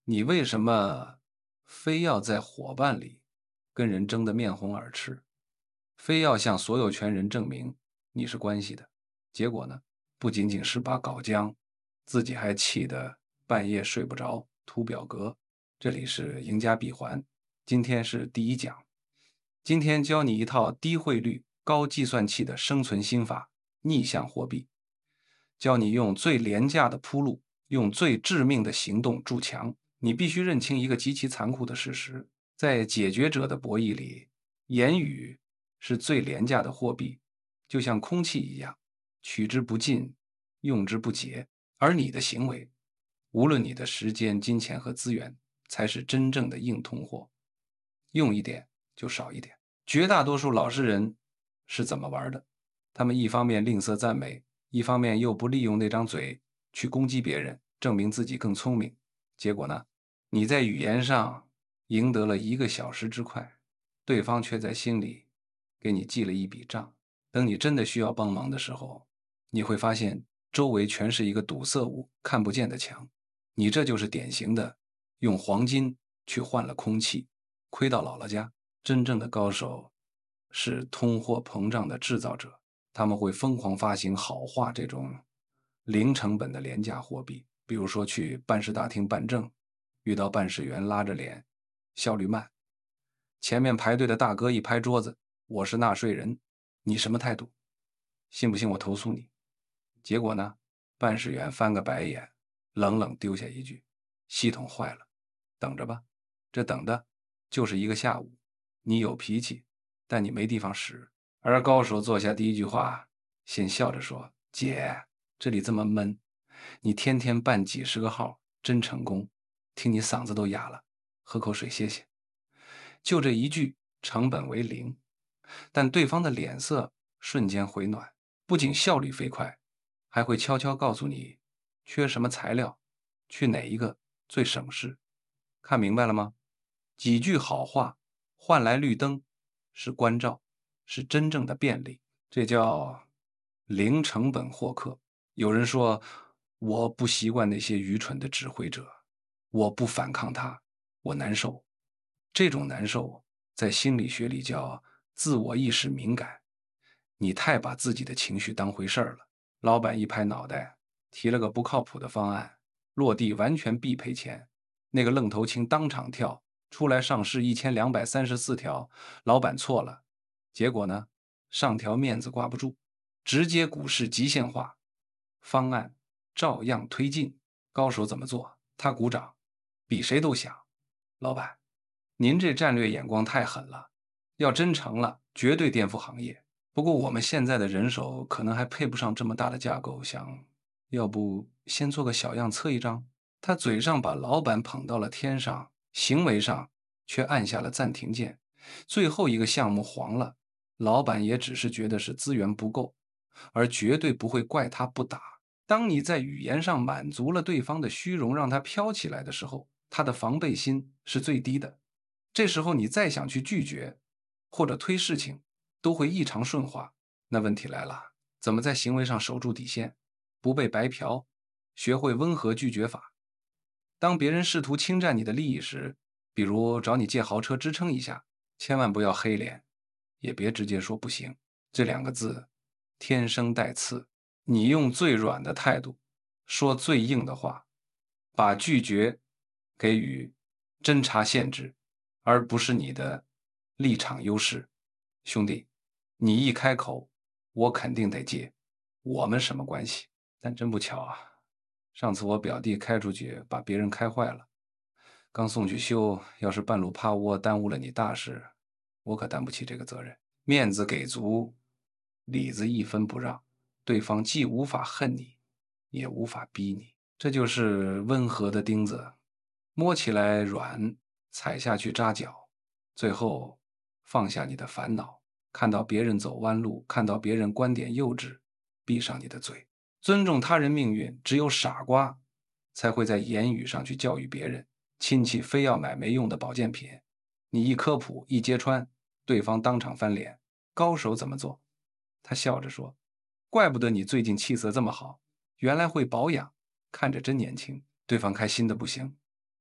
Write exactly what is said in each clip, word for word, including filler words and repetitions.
你为什么非要在伙伴里跟人争得面红耳赤，非要向所有权人证明你是关系的？结果呢，不仅仅是把搞僵，自己还气得半夜睡不着，涂表格。这里是赢家闭环，今天是第一讲，今天教你一套低汇率、高计算器的生存心法——逆向货币，教你用最廉价的铺路，用最致命的行动筑墙。你必须认清一个极其残酷的事实，在解决者的博弈里，言语是最廉价的货币，就像空气一样，取之不尽，用之不竭。而你的行为，无论你的时间、金钱和资源，才是真正的硬通货，用一点就少一点。绝大多数老实人是怎么玩的？他们一方面吝啬赞美，一方面又不利用那张嘴去攻击别人，证明自己更聪明。结果呢，你在语言上赢得了一个小时之快，对方却在心里给你记了一笔账。等你真的需要帮忙的时候，你会发现周围全是一个堵塞物，看不见的墙。你这就是典型的用黄金去换了空气，亏到姥姥家。真正的高手是通货膨胀的制造者，他们会疯狂发行好话这种零成本的廉价货币。比如说去办事大厅办证，遇到办事员拉着脸，效率慢，前面排队的大哥一拍桌子：“我是纳税人，你什么态度？信不信我投诉你？”结果呢，办事员翻个白眼，冷冷丢下一句：“系统坏了，等着吧。”这等的就是一个下午。你有脾气，但你没地方使。而高手坐下第一句话，先笑着说：“姐，这里这么闷，你天天办几十个号，真成功，听你嗓子都哑了，喝口水歇歇。”就这一句，成本为零，但对方的脸色瞬间回暖，不仅效率飞快，还会悄悄告诉你缺什么材料，去哪一个最省事。看明白了吗？几句好话换来绿灯，是关照，是真正的便利，这叫零成本获客。有人说，我不习惯那些愚蠢的指挥者，我不反抗他，我难受。这种难受在心理学里叫自我意识敏感，你太把自己的情绪当回事儿了。老板一拍脑袋，提了个不靠谱的方案，落地完全必赔钱。那个愣头青当场跳出来，上市一千两百三十四条，老板错了。结果呢，上条面子挂不住，直接股市极限化，方案照样推进。高手怎么做？他鼓掌，比谁都响。老板，您这战略眼光太狠了，要真成了，绝对颠覆行业。不过我们现在的人手可能还配不上这么大的架构，想要不先做个小样测一张？他嘴上把老板捧到了天上，行为上却按下了暂停键。最后一个项目黄了，老板也只是觉得是资源不够，而绝对不会怪他不打。当你在语言上满足了对方的虚荣，让他飘起来的时候，他的防备心是最低的。这时候你再想去拒绝或者推事情，都会异常顺滑。那问题来了，怎么在行为上守住底线，不被白嫖？学会温和拒绝法。当别人试图侵占你的利益时，比如找你借豪车支撑一下，千万不要黑脸，也别直接说不行。这两个字天生带刺，你用最软的态度说最硬的话，把拒绝给予侦查限制，而不是你的立场优势。兄弟，你一开口，我肯定得接，我们什么关系？但真不巧啊，上次我表弟开出去把别人开坏了，刚送去修，要是半路趴窝耽误了你大事，我可担不起这个责任。面子给足，里子一分不让，对方既无法恨你，也无法逼你。这就是温和的钉子，摸起来软，踩下去扎脚。最后放下你的烦恼，看到别人走弯路，看到别人观点幼稚，闭上你的嘴。尊重他人命运，只有傻瓜才会在言语上去教育别人。亲戚非要买没用的保健品，你一科普一揭穿，对方当场翻脸。高手怎么做？他笑着说：怪不得你最近气色这么好，原来会保养，看着真年轻。对方开心的不行。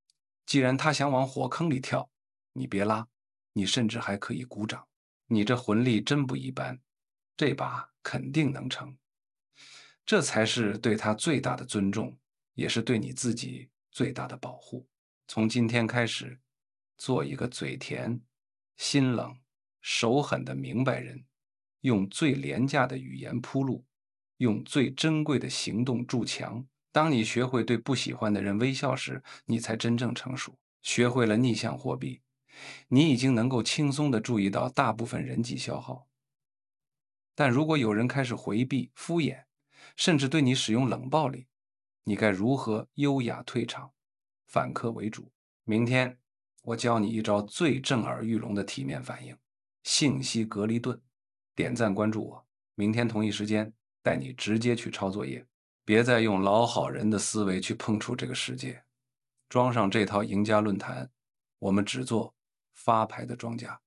既然他想往火坑里跳，你别拉，你甚至还可以鼓掌。你这魂力真不一般，这把肯定能成。这才是对他最大的尊重，也是对你自己最大的保护。从今天开始，做一个嘴甜、心冷、手狠的明白人，用最廉价的语言铺路，用最珍贵的行动筑墙。当你学会对不喜欢的人微笑时，你才真正成熟。学会了逆向货币，你已经能够轻松地注意到大部分人际消耗。但如果有人开始回避、敷衍，甚至对你使用冷暴力，你该如何优雅退场，反客为主？明天我教你一招最震耳欲聋的体面反应——信息隔离盾。点赞关注我，明天同一时间带你直接去抄作业。别再用老好人的思维去碰触这个世界。装上这套赢家论坛，我们只做发牌的庄家。